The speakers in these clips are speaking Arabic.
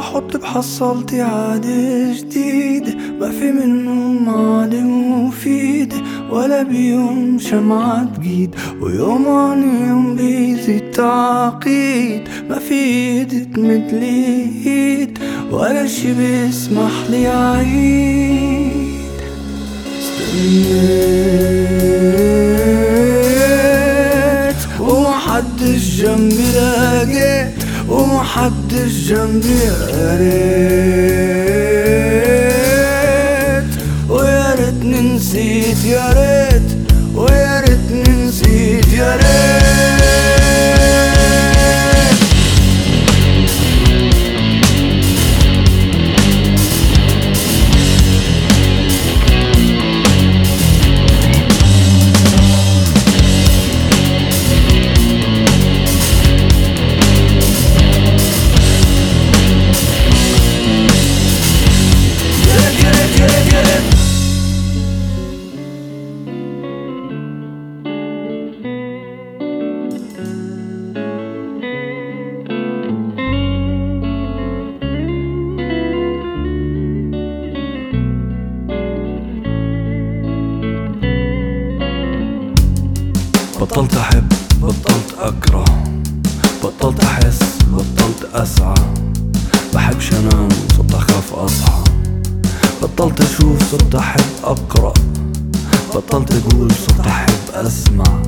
بحط بحصلتي عادة جديدة، ما في منهم عادة مفيدة ولا بيوم شمعة تقيد، ويوم عن يوم بيزيد تعقيد، ما في ايد تمد لي ايد ولا شي بيسمح لي اعيد. استنيت ومحدش جنبي لقيت، ومحدش جنبي يا ريت، ويا ريتني نسيت يا ريت، ويا ريتني نسيت يا ريت. بطلت أحب، بطلت أكره، بطلت أحس، بطلت أسعى، بحبش أنام صرت أخاف أصحى، بطلت أشوف صرت أحب أقرأ، بطلت أقول صرت أحب أسمع،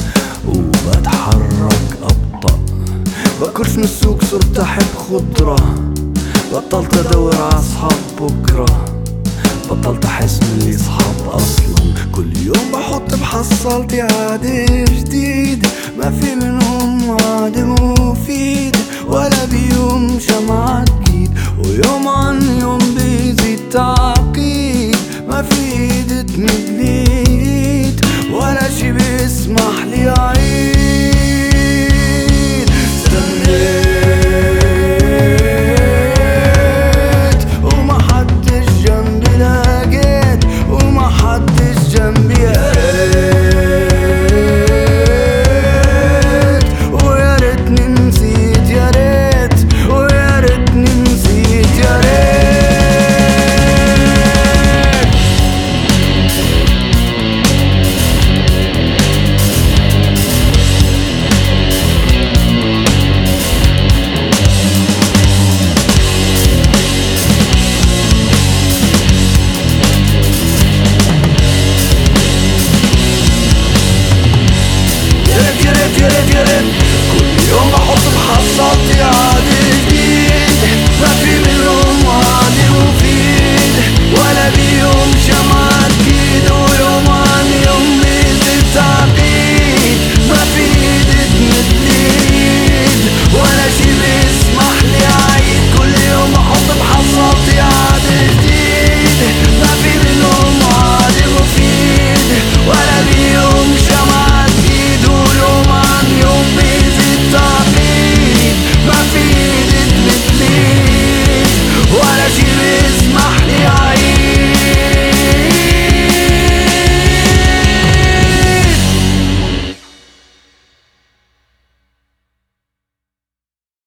وبتحرك أبطأ، باكلش من السوق صرت أحب خضرة، بطلت أدور على أصحاب بكرة، بطلت أحس من اللي صحاب أصلا. كل يوم بحط بحصلتي عادة جديدة، ما في منهم عادة مفيدة ولا بيوم شمعة تقيد، ويوم عن يوم بيزيد تعقيد، ما في ايد تمد لي ايد ولا شي بيسمح لي